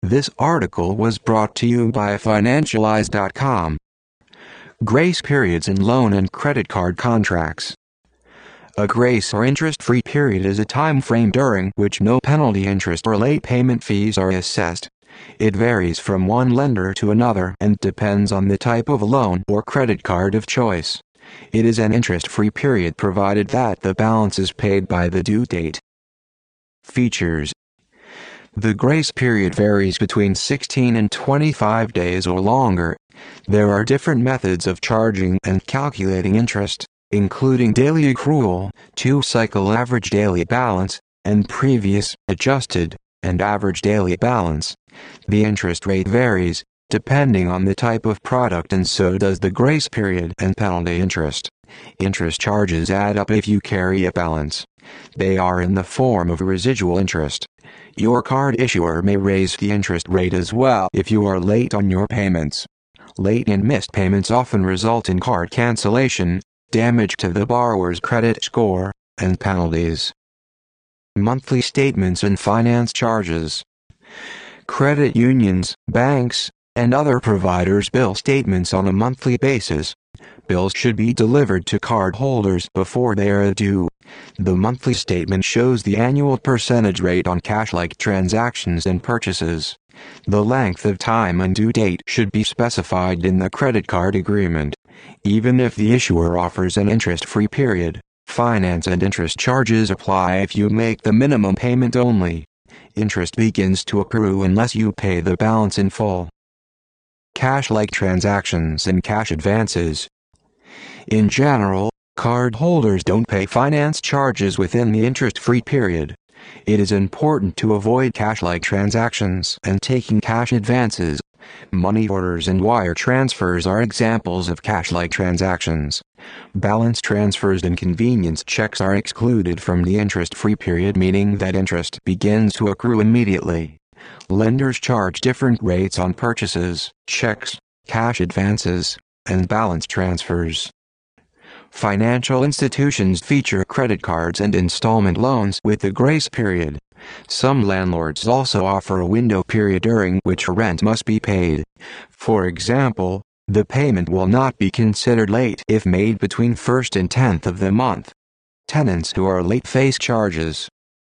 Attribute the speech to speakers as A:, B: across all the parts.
A: This article was brought to you by Financialize.com. Grace periods in loan and credit card contracts. A grace or interest-free period is a time frame during which no penalty interest or late payment fees are assessed. It varies from one lender to another and depends on the type of loan or credit card of choice. It is an interest-free period provided that the balance is paid by the due date. Features. The grace period varies between 16 and 25 days or longer. There are different methods of charging and calculating interest, including daily accrual, 2-cycle average daily balance, and previous, adjusted, and average daily balance. The interest rate varies, depending on the type of product, and so does the grace period and penalty interest. Interest charges add up if you carry a balance. They are in the form of residual interest. Your card issuer may raise the interest rate as well if you are late on your payments. Late and missed payments often result in card cancellation, damage to the borrower's credit score, and penalties. Monthly statements and finance charges. Credit unions, banks, and other providers bill statements on a monthly basis. Bills should be delivered to cardholders before they are due. The monthly statement shows the annual percentage rate on cash-like transactions and purchases. The length of time and due date should be specified in the credit card agreement. Even if the issuer offers an interest-free period, finance and interest charges apply if you make the minimum payment only. Interest begins to accrue unless you pay the balance in full. Cash-like transactions and cash advances. In general, cardholders don't pay finance charges within the interest-free period. It is important to avoid cash-like transactions and taking cash advances. Money orders and wire transfers are examples of cash-like transactions. Balance transfers and convenience checks are excluded from the interest-free period, meaning that interest begins to accrue immediately. Lenders charge different rates on purchases, checks, cash advances, and balance transfers. Financial institutions feature credit cards and installment loans with a grace period. Some landlords also offer a window period during which rent must be paid. For example, the payment will not be considered late if made between 1st and 10th of the month. Tenants who are late face charges.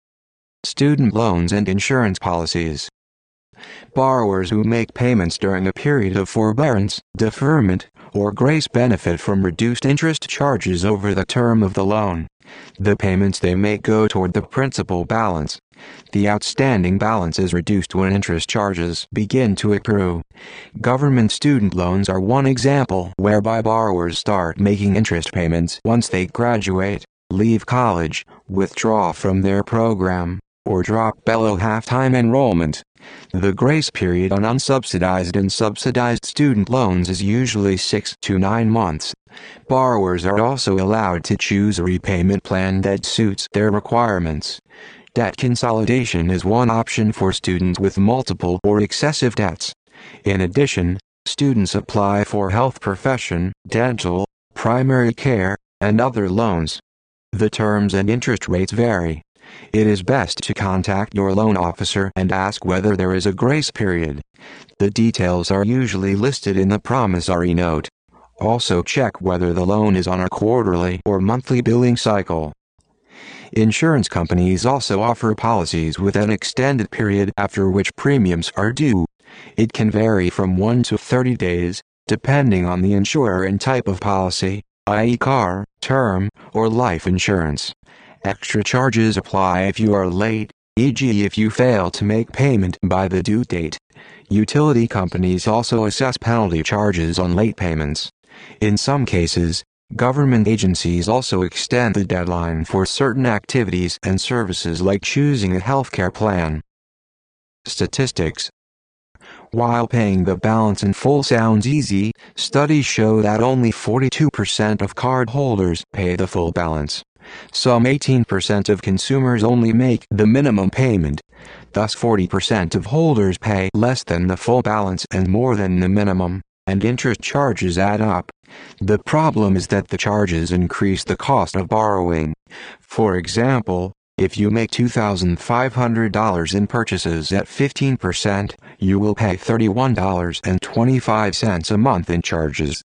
A: Student loans and insurance policies. Borrowers who make payments during a period of forbearance, deferment, or grace benefit from reduced interest charges over the term of the loan. The payments they make go toward the principal balance. The outstanding balance is reduced when interest charges begin to accrue. Government student loans are one example whereby borrowers start making interest payments once they graduate, leave college, withdraw from their program, or drop below half-time enrollment. The grace period on unsubsidized and subsidized student loans is usually 6 to 9 months. Borrowers are also allowed to choose a repayment plan that suits their requirements. Debt consolidation is one option for students with multiple or excessive debts. In addition, students apply for health profession, dental, primary care, and other loans. The terms and interest rates vary. It is best to contact your loan officer and ask whether there is a grace period. The details are usually listed in the promissory note. Also check whether the loan is on a quarterly or monthly billing cycle. Insurance companies also offer policies with an extended period after which premiums are due. It can vary from 1 to 30 days, depending on the insurer and type of policy, i.e. car, term, or life insurance. Extra charges apply if you are late, e.g. if you fail to make payment by the due date. Utility companies also assess penalty charges on late payments. In some cases, government agencies also extend the deadline for certain activities and services like choosing a healthcare plan. Statistics. While paying the balance in full sounds easy, studies show that only 42% of cardholders pay the full balance. Some 18% of consumers only make the minimum payment. Thus 40% of holders pay less than the full balance and more than the minimum, and interest charges add up. The problem is that the charges increase the cost of borrowing. For example, If you make $2,500 in purchases at 15%, you will pay $31.25 a month in charges.